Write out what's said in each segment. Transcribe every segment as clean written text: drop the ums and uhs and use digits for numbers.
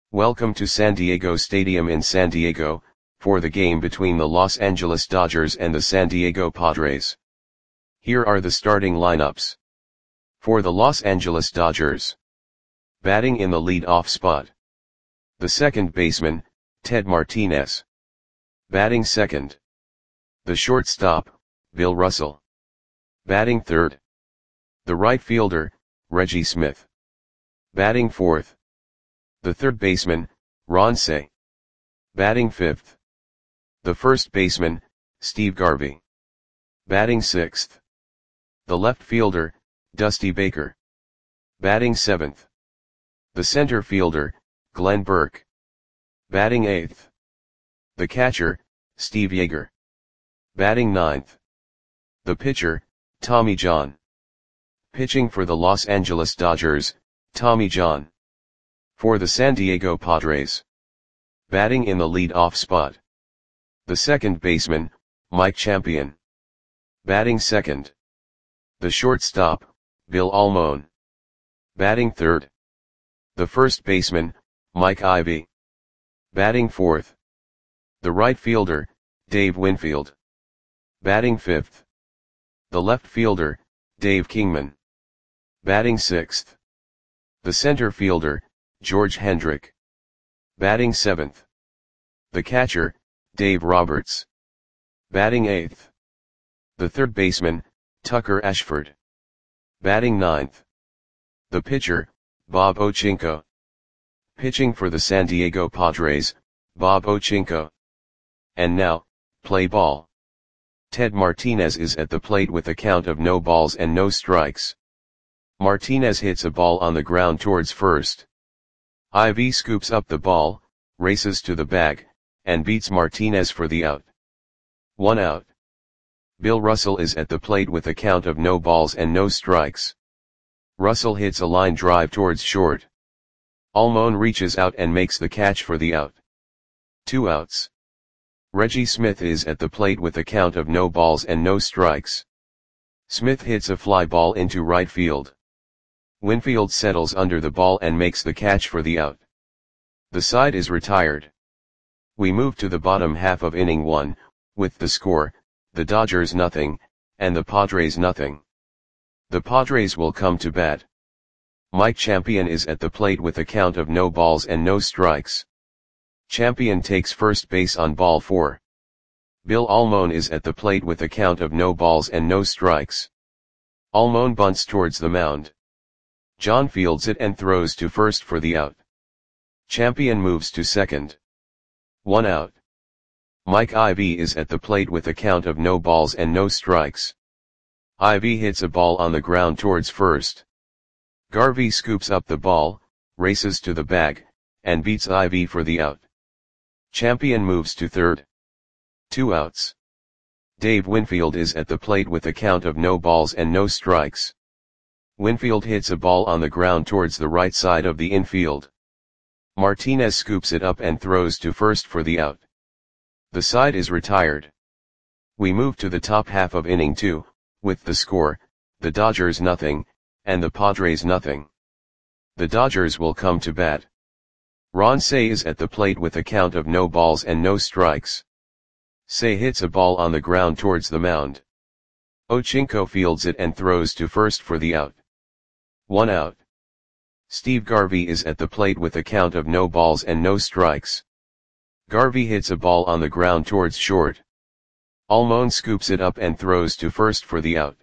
Welcome to San Diego Stadium in San Diego, for the game between the Los Angeles Dodgers and the San Diego Padres. Here are the starting lineups. For the Los Angeles Dodgers. Batting in the lead-off spot. The second baseman, Ted Martinez. Batting second. The shortstop, Bill Russell. Batting third. The right fielder, Reggie Smith. Batting fourth. The third baseman, Ron Cey. Batting fifth. The first baseman, Steve Garvey. Batting sixth. The left fielder, Dusty Baker. Batting seventh. The center fielder, Glenn Burke. Batting eighth. The catcher, Steve Yeager. Batting ninth. The pitcher, Tommy John. Pitching for the Los Angeles Dodgers, Tommy John. For the San Diego Padres. Batting in the lead-off spot. The second baseman, Mike Champion. Batting second. The shortstop, Bill Almon. Batting third. The first baseman, Mike Ivy. Batting fourth. The right fielder, Dave Winfield. Batting fifth. The left fielder, Dave Kingman. Batting sixth. The center fielder, George Hendrick. Batting seventh. The catcher, Dave Roberts. Batting eighth. The third baseman, Tucker Ashford. Batting ninth. The pitcher, Bob Ochinko. Pitching for the San Diego Padres, Bob Ochinko. And now, play ball. Ted Martinez is at the plate with a count of no balls and no strikes. Martinez hits a ball on the ground towards first. Ivy scoops up the ball, races to the bag, and beats Martinez for the out. 1 out. Bill Russell is at the plate with a count of no balls and no strikes. Russell hits a line drive towards short. Almon reaches out and makes the catch for the out. 2 outs. Reggie Smith is at the plate with a count of no balls and no strikes. Smith hits a fly ball into right field. Winfield settles under the ball and makes the catch for the out. The side is retired. We move to the bottom half of inning 1, with the score, the Dodgers nothing, and the Padres nothing. The Padres will come to bat. Mike Champion is at the plate with a count of no balls and no strikes. Champion takes first base on ball 4. Bill Almon is at the plate with a count of no balls and no strikes. Almon bunts towards the mound. John fields it and throws to first for the out. Champion moves to second. 1 out. Mike Ivy is at the plate with a count of no balls and no strikes. Ivy hits a ball on the ground towards first. Garvey scoops up the ball, races to the bag, and beats Ivy for the out. Champion moves to third. 2 outs. Dave Winfield is at the plate with a count of no balls and no strikes. Winfield hits a ball on the ground towards the right side of the infield. Martinez scoops it up and throws to first for the out. The side is retired. We move to the top half of inning 2, with the score, the Dodgers nothing, and the Padres nothing. The Dodgers will come to bat. Ron Cey is at the plate with a count of no balls and no strikes. Cey hits a ball on the ground towards the mound. Ochinko fields it and throws to first for the out. 1 out. Steve Garvey is at the plate with a count of no balls and no strikes. Garvey hits a ball on the ground towards short. Almon scoops it up and throws to first for the out.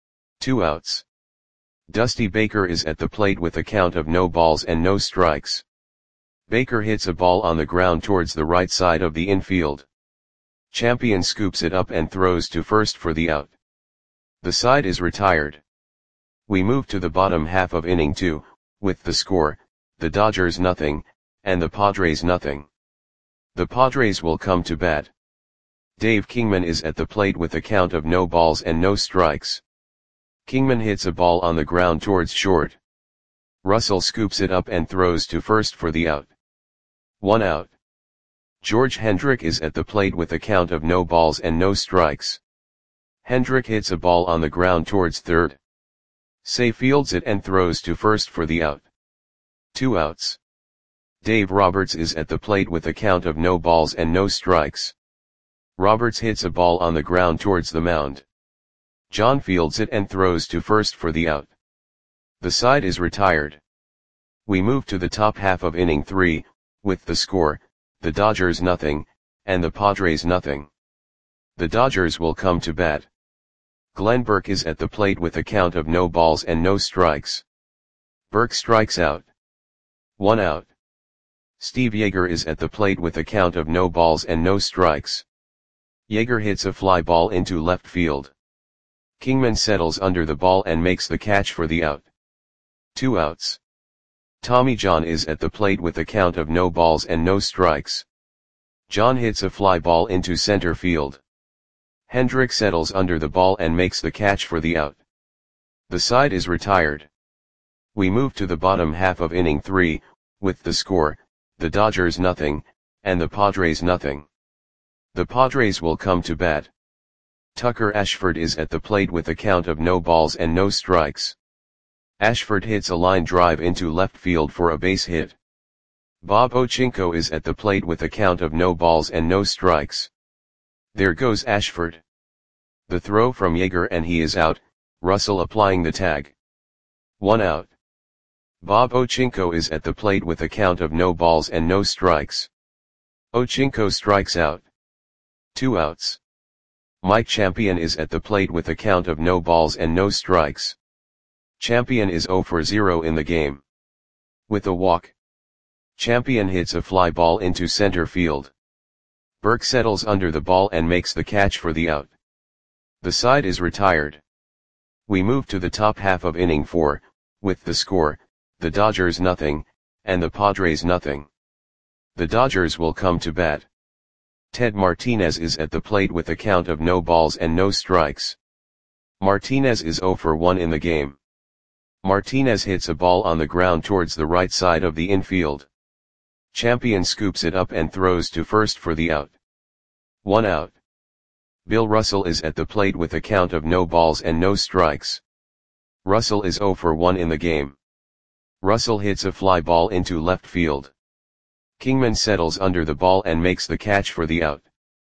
2 outs. Dusty Baker is at the plate with a count of no balls and no strikes. Baker hits a ball on the ground towards the right side of the infield. Champion scoops it up and throws to first for the out. The side is retired. We move to the bottom half of inning 2, with the score, the Dodgers nothing, and the Padres nothing. The Padres will come to bat. Dave Kingman is at the plate with a count of no balls and no strikes. Kingman hits a ball on the ground towards short. Russell scoops it up and throws to first for the out. 1 out. George Hendrick is at the plate with a count of no balls and no strikes. Hendrick hits a ball on the ground towards third. Cey fields it and throws to first for the out. 2 outs. Dave Roberts is at the plate with a count of no balls and no strikes. Roberts hits a ball on the ground towards the mound. John fields it and throws to first for the out. The side is retired. We move to the top half of inning 3, with the score, the Dodgers nothing, and the Padres nothing. The Dodgers will come to bat. Glenn Burke is at the plate with a count of no balls and no strikes. Burke strikes out. 1 out. Steve Yeager is at the plate with a count of no balls and no strikes. Yeager hits a fly ball into left field. Kingman settles under the ball and makes the catch for the out. 2 outs. Tommy John is at the plate with a count of no balls and no strikes. John hits a fly ball into center field. Hendrick settles under the ball and makes the catch for the out. The side is retired. We move to the bottom half of inning 3, with the score, the Dodgers nothing, and the Padres nothing. The Padres will come to bat. Tucker Ashford is at the plate with a count of no balls and no strikes. Ashford hits a line drive into left field for a base hit. Bob Ochinko is at the plate with a count of no balls and no strikes. There goes Ashford. The throw from Yeager and he is out, Russell applying the tag. 1 out. Bob Ochinko is at the plate with a count of no balls and no strikes. Ochinko strikes out. 2 outs. Mike Champion is at the plate with a count of no balls and no strikes. Champion is 0 for 0 in the game. With a walk. Champion hits a fly ball into center field. Burke settles under the ball and makes the catch for the out. The side is retired. We move to the top half of inning 4, with the score, the Dodgers nothing, and the Padres nothing. The Dodgers will come to bat. Ted Martinez is at the plate with a count of no balls and no strikes. Martinez is 0 for 1 in the game. Martinez hits a ball on the ground towards the right side of the infield. Champion scoops it up and throws to first for the out. 1 out. Bill Russell is at the plate with a count of no balls and no strikes. Russell is 0 for 1 in the game. Russell hits a fly ball into left field. Kingman settles under the ball and makes the catch for the out.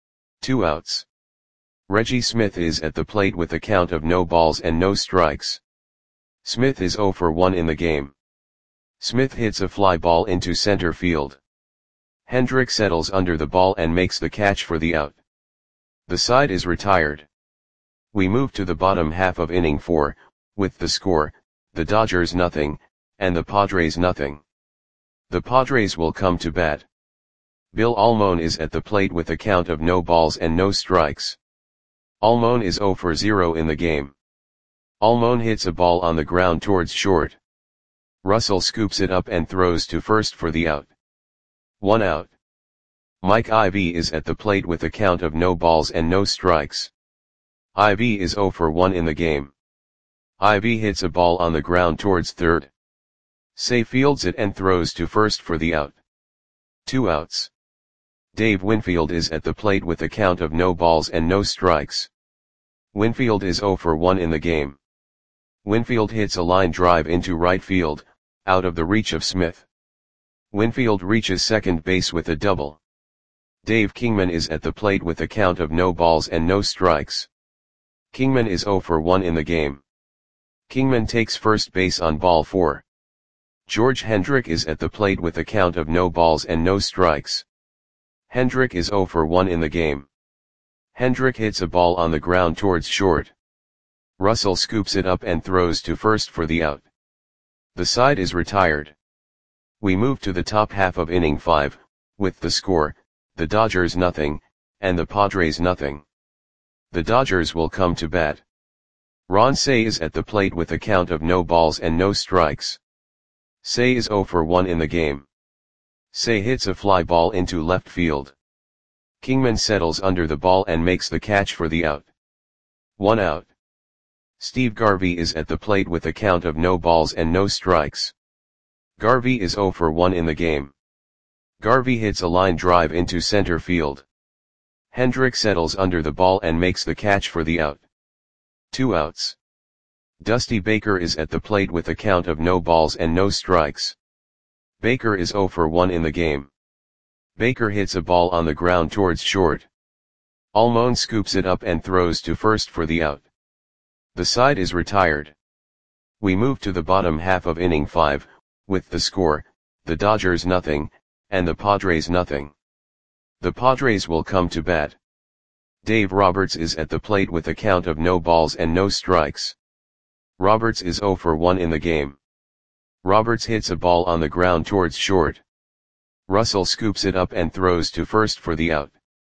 2 outs. Reggie Smith is at the plate with a count of no balls and no strikes. Smith is 0 for 1 in the game. Smith hits a fly ball into center field. Hendrick settles under the ball and makes the catch for the out. The side is retired. We move to the bottom half of inning 4, with the score, the Dodgers nothing, and the Padres nothing. The Padres will come to bat. Bill Almon is at the plate with a count of no balls and no strikes. Almon is 0 for 0 in the game. Almon hits a ball on the ground towards short. Russell scoops it up and throws to first for the out. 1 out. Mike Ivy is at the plate with a count of no balls and no strikes. Ivy is 0 for 1 in the game. Ivy hits a ball on the ground towards third. Say fields it and throws to first for the out. 2 outs. Dave Winfield is at the plate with a count of no balls and no strikes. Winfield is 0 for 1 in the game. Winfield hits a line drive into right field, out of the reach of Smith. Winfield reaches second base with a double. Dave Kingman is at the plate with a count of no balls and no strikes. Kingman is 0 for 1 in the game. Kingman takes first base on ball 4. George Hendrick is at the plate with a count of no balls and no strikes. Hendrick is 0 for 1 in the game. Hendrick hits a ball on the ground towards short. Russell scoops it up and throws to first for the out. The side is retired. We move to the top half of inning 5, with the score, the Dodgers nothing, and the Padres nothing. The Dodgers will come to bat. Ron Cey is at the plate with a count of no balls and no strikes. Cey is 0 for 1 in the game. Cey hits a fly ball into left field. Kingman settles under the ball and makes the catch for the out. 1 out. Steve Garvey is at the plate with a count of no balls and no strikes. Garvey is 0 for 1 in the game. Garvey hits a line drive into center field. Hendrick settles under the ball and makes the catch for the out. 2 outs. Dusty Baker is at the plate with a count of no balls and no strikes. Baker is 0 for 1 in the game. Baker hits a ball on the ground towards short. Almon scoops it up and throws to first for the out. The side is retired. We move to the bottom half of inning 5, with the score, the Dodgers nothing, and the Padres nothing. The Padres will come to bat. Dave Roberts is at the plate with a count of no balls and no strikes. Roberts is 0 for 1 in the game. Roberts hits a ball on the ground towards short. Russell scoops it up and throws to first for the out.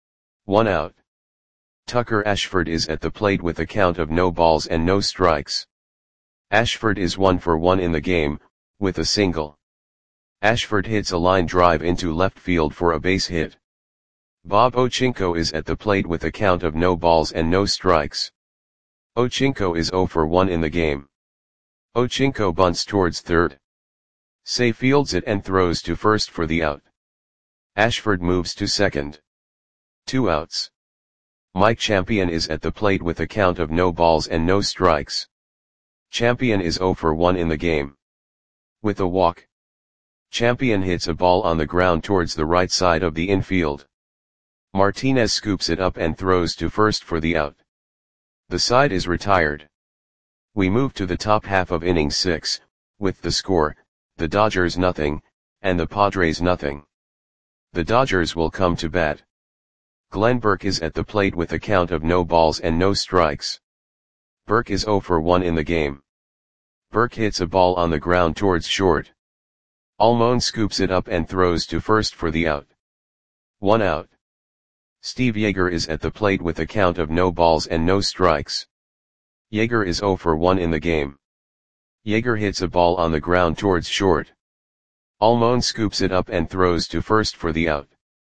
1 out. Tucker Ashford is at the plate with a count of no balls and no strikes. Ashford is 1 for 1 in the game, with a single. Ashford hits a line drive into left field for a base hit. Bob Ochinko is at the plate with a count of no balls and no strikes. Ochinko is 0 for 1 in the game. Ochinko bunts towards third. Say fields it and throws to first for the out. Ashford moves to second. 2 outs. Mike Champion is at the plate with a count of no balls and no strikes. Champion is 0 for 1 in the game. With a walk. Champion hits a ball on the ground towards the right side of the infield. Martinez scoops it up and throws to first for the out. The side is retired. We move to the top half of inning 6, with the score, the Dodgers nothing, and the Padres nothing. The Dodgers will come to bat. Glenn Burke is at the plate with a count of no balls and no strikes. Burke is 0 for 1 in the game. Burke hits a ball on the ground towards short. Almon scoops it up and throws to first for the out. 1 out. Steve Yeager is at the plate with a count of no balls and no strikes. Yeager is 0 for 1 in the game. Yeager hits a ball on the ground towards short. Almon scoops it up and throws to first for the out.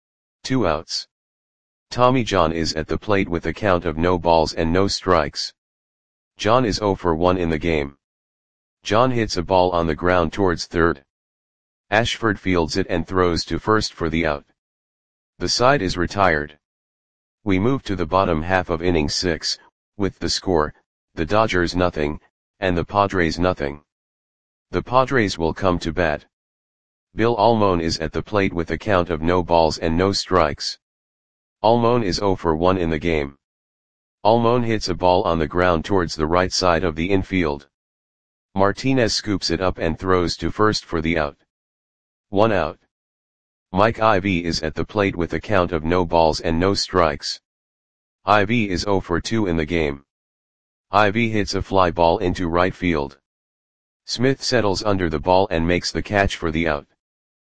2 outs. Tommy John is at the plate with a count of no balls and no strikes. John is 0 for 1 in the game. John hits a ball on the ground towards third. Ashford fields it and throws to first for the out. The side is retired. We move to the bottom half of inning 6, with the score, the Dodgers nothing, and the Padres nothing. The Padres will come to bat. Bill Almon is at the plate with a count of no balls and no strikes. Almon is 0 for 1 in the game. Almon hits a ball on the ground towards the right side of the infield. Martinez scoops it up and throws to first for the out. 1 out. Mike Ivy is at the plate with a count of no balls and no strikes. Ivy is 0 for 2 in the game. Ivy hits a fly ball into right field. Smith settles under the ball and makes the catch for the out.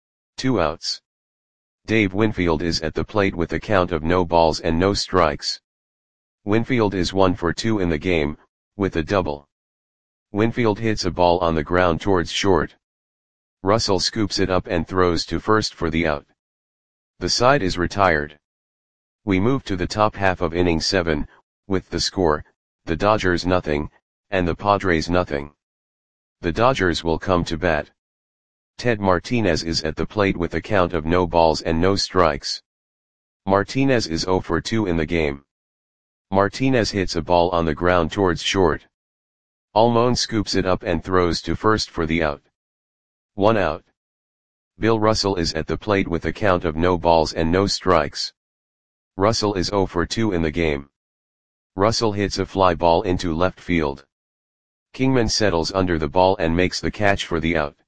2 outs. Dave Winfield is at the plate with a count of no balls and no strikes. Winfield is 1 for 2 in the game, with a double. Winfield hits a ball on the ground towards short. Russell scoops it up and throws to first for the out. The side is retired. We move to the top half of inning 7, with the score, the Dodgers nothing, and the Padres nothing. The Dodgers will come to bat. Ted Martinez is at the plate with a count of no balls and no strikes. Martinez is 0 for 2 in the game. Martinez hits a ball on the ground towards short. Almon scoops it up and throws to first for the out. 1 out. Bill Russell is at the plate with a count of no balls and no strikes. Russell is 0 for 2 in the game. Russell hits a fly ball into left field. Kingman settles under the ball and makes the catch for the out.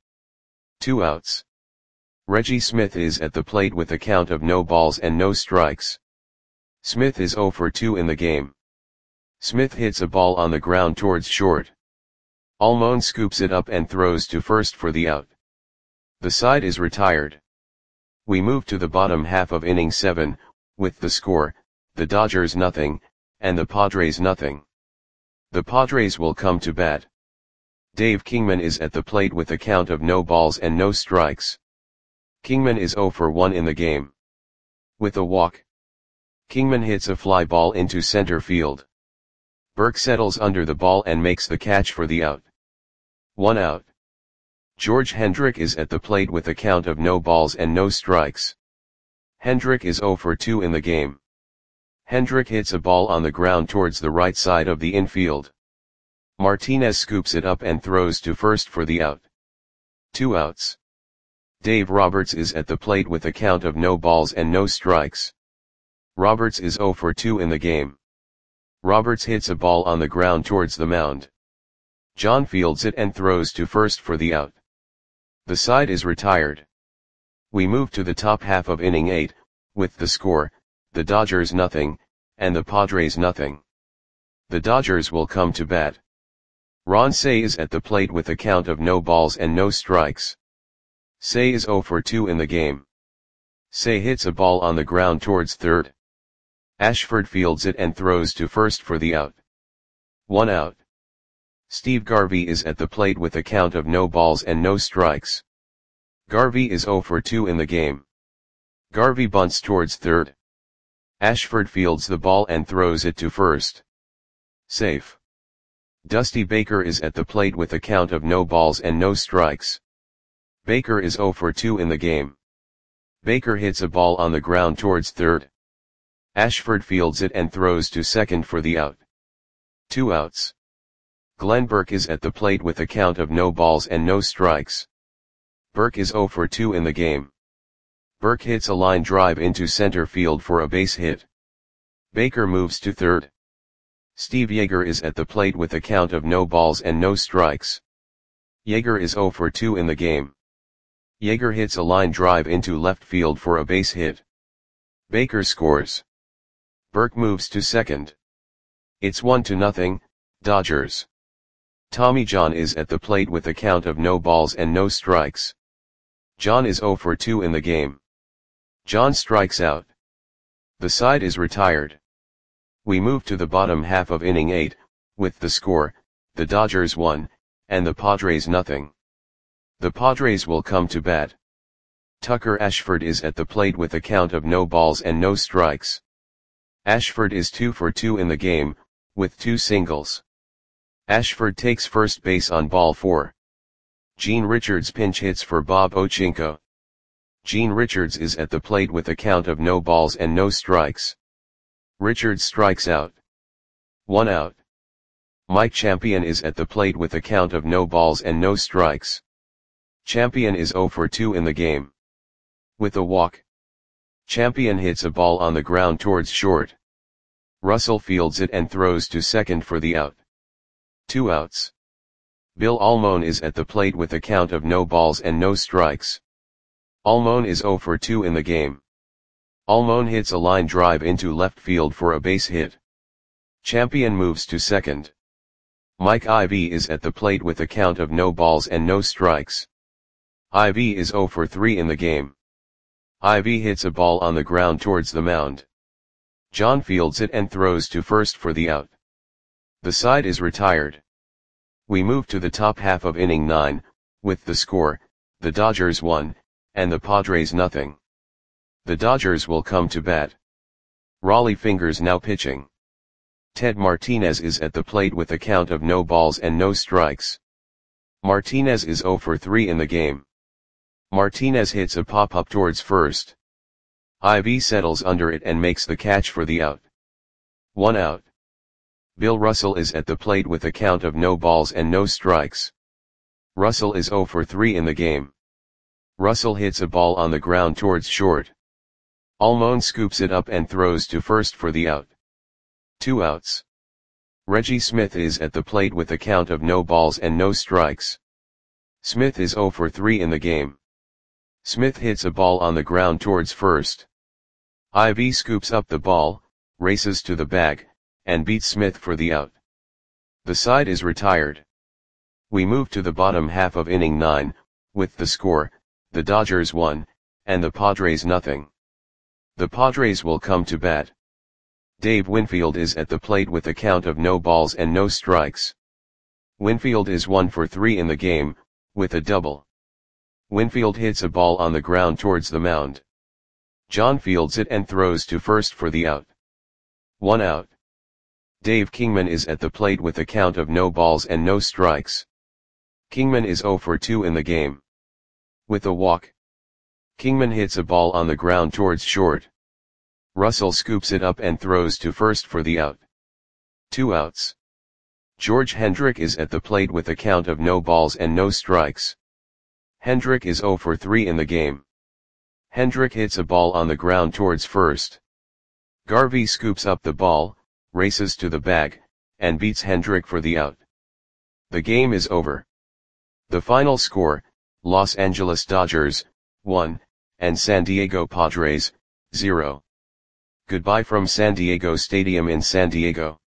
2 outs. Reggie Smith is at the plate with a count of no balls and no strikes. Smith is 0 for 2 in the game. Smith hits a ball on the ground towards short. Almon scoops it up and throws to first for the out. The side is retired. We move to the bottom half of inning 7, with the score, the Dodgers nothing, and the Padres nothing. The Padres will come to bat. Dave Kingman is at the plate with a count of no balls and no strikes. Kingman is 0 for 1 in the game. With a walk. Kingman hits a fly ball into center field. Burke settles under the ball and makes the catch for the out. 1 out. George Hendrick is at the plate with a count of no balls and no strikes. Hendrick is 0 for 2 in the game. Hendrick hits a ball on the ground towards the right side of the infield. Martinez scoops it up and throws to first for the out. 2 outs. Dave Roberts is at the plate with a count of no balls and no strikes. Roberts is 0 for 2 in the game. Roberts hits a ball on the ground towards the mound. John fields it and throws to first for the out. The side is retired. We move to the top half of inning 8, with the score, the Dodgers nothing, and the Padres nothing. The Dodgers will come to bat. Ron Cey is at the plate with a count of no balls and no strikes. Cey is 0 for 2 in the game. Cey hits a ball on the ground towards third. Ashford fields it and throws to first for the out. 1 out. Steve Garvey is at the plate with a count of no balls and no strikes. Garvey is 0 for 2 in the game. Garvey bunts towards third. Ashford fields the ball and throws it to first. Safe. Dusty Baker is at the plate with a count of no balls and no strikes. Baker is 0 for 2 in the game. Baker hits a ball on the ground towards third. Ashford fields it and throws to second for the out. 2 outs. Glenn Burke is at the plate with a count of no balls and no strikes. Burke is 0 for 2 in the game. Burke hits a line drive into center field for a base hit. Baker moves to third. Steve Yeager is at the plate with a count of no balls and no strikes. Yeager is 0 for 2 in the game. Yeager hits a line drive into left field for a base hit. Baker scores. Burke moves to second. It's 1-0, Dodgers. Tommy John is at the plate with a count of no balls and no strikes. John is 0 for 2 in the game. John strikes out. The side is retired. We move to the bottom half of inning 8, with the score, the Dodgers 1, and the Padres nothing. The Padres will come to bat. Tucker Ashford is at the plate with a count of no balls and no strikes. Ashford is 2 for 2 in the game, with 2 singles. Ashford takes first base on ball 4. Gene Richards pinch hits for Bob Ochinko. Gene Richards is at the plate with a count of no balls and no strikes. Richards strikes out. 1 out. Mike Champion is at the plate with a count of no balls and no strikes. Champion is 0 for 2 in the game. With a walk. Champion hits a ball on the ground towards short. Russell fields it and throws to second for the out. 2 outs. Bill Almon is at the plate with a count of no balls and no strikes. Almon is 0 for 2 in the game. Almon hits a line drive into left field for a base hit. Champion moves to second. Mike Ivy is at the plate with a count of no balls and no strikes. Ivy is 0 for 3 in the game. Ivy hits a ball on the ground towards the mound. John fields it and throws to first for the out. The side is retired. We move to the top half of inning 9, with the score, the Dodgers 1, and the Padres nothing. The Dodgers will come to bat. Raleigh Fingers now pitching. Ted Martinez is at the plate with a count of no balls and no strikes. Martinez is 0 for 3 in the game. Martinez hits a pop-up towards first. Ivy settles under it and makes the catch for the out. 1 out. Bill Russell is at the plate with a count of no balls and no strikes. Russell is 0 for 3 in the game. Russell hits a ball on the ground towards short. Almon scoops it up and throws to first for the out. 2 outs. Reggie Smith is at the plate with a count of no balls and no strikes. Smith is 0 for 3 in the game. Smith hits a ball on the ground towards first. Ivy scoops up the ball, races to the bag, and beats Smith for the out. The side is retired. We move to the bottom half of inning 9, with the score, the Dodgers 1, and the Padres nothing. The Padres will come to bat. Dave Winfield is at the plate with a count of no balls and no strikes. Winfield is 1 for 3 in the game, with a double. Winfield hits a ball on the ground towards the mound. John fields it and throws to first for the out. 1 out. Dave Kingman is at the plate with a count of no balls and no strikes. Kingman is 0 for 2 in the game. With a walk. Kingman hits a ball on the ground towards short. Russell scoops it up and throws to first for the out. 2 outs. George Hendrick is at the plate with a count of no balls and no strikes. Hendrick is 0 for 3 in the game. Hendrick hits a ball on the ground towards first. Garvey scoops up the ball, races to the bag, and beats Hendrick for the out. The game is over. The final score, Los Angeles Dodgers, 1, and San Diego Padres, 0. Goodbye from San Diego Stadium in San Diego.